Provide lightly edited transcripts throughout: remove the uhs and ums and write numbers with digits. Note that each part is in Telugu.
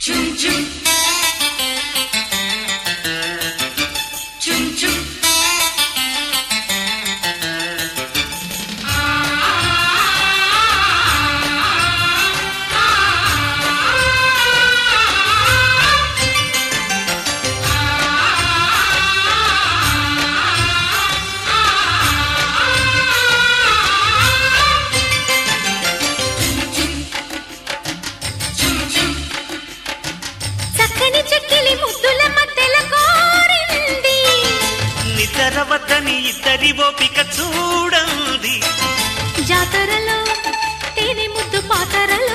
నిద్రవద్దని ఇద్దరి ఓపిక చూడండి. జాతరలో తేనె ముద్దు పాతరలో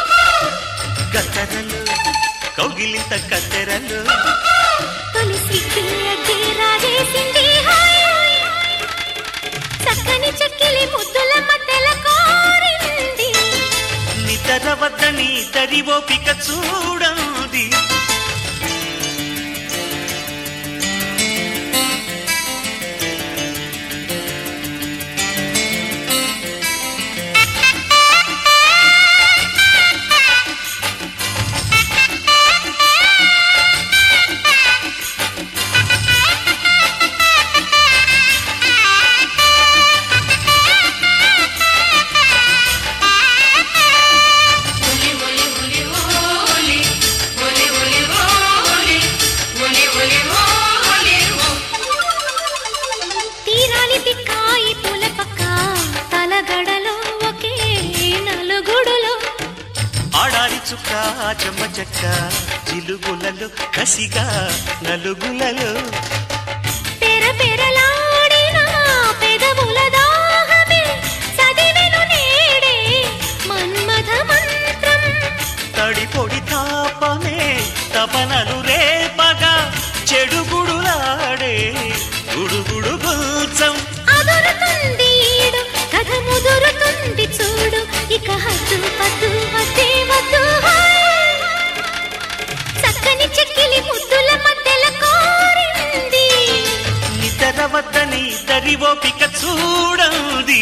గతరలు కౌగిలింత కత్తెరలు తొలిసి రాజేసింది చక్కని చెక్కిలి ముద్దుల మధ్యల కోరింది. నిద్రవద్దని ఇద్దరి ఓపిక చూడండి. చుక్క చెమ్మ చెక్క చిలుగులలో కసిగా నలుగులలో పెర పెరలాడిన పెదవుల దాహమే చదివెను నేడే మన్మథ మంత్రం. తడి పొడి తాపమే తపనలు రేపగా చెడుగుడులాడే గుడుగుడు గుల్చం. అదురుతుంది ఈడు కథ ముదురుతుంది చూడు ఇక హద్దు పద్దు వద్దే వద్దు. చక్కని చెక్కిలి ముద్దుల మధ్యల కోరింది. నిద్రవద్దని ఇద్దరి ఓపిక చూడండి.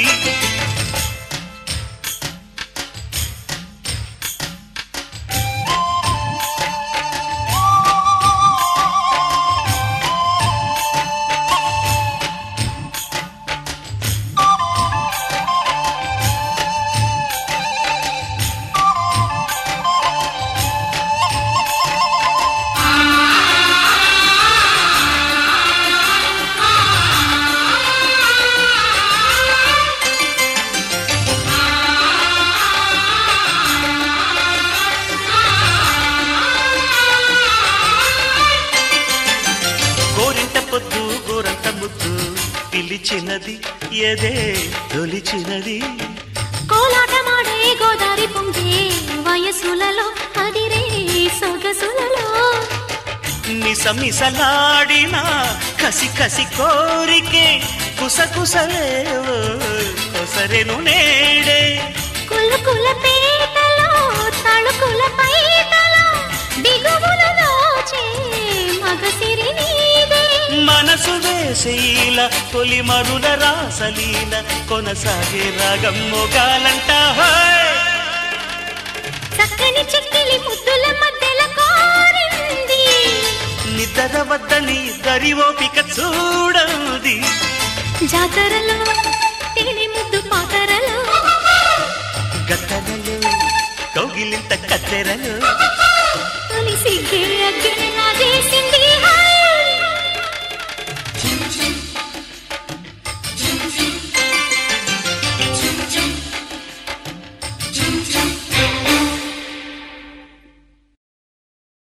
పొద్దు గోరంత ముద్దు పిలిచినది ఎదే తొలిచినది. కోలాటమాడే గోదారి పొంగే వయసులలో అదిరే సొగసులలో మిసమిసలాడిన కసి కసి కోరికే కుసకుసలేవో కొసరెను నేడే. కులుకుల పేటలో తళుకుల పైటలో బిగువులు దోచే మగసిరి నీదే. మనసు వేసేల తొలి మరుల రాసలీల కొనసాగే రాగం మొగాలంట. చక్కని చెక్కిలి ముద్దుల మధ్యల కోరింది. నిద్రవద్దని ఇద్దరి ఓపిక చూడండి. జాతరలో తేనె ముద్దు పాతరలో గతరలు కౌగిలింత కత్తెరలు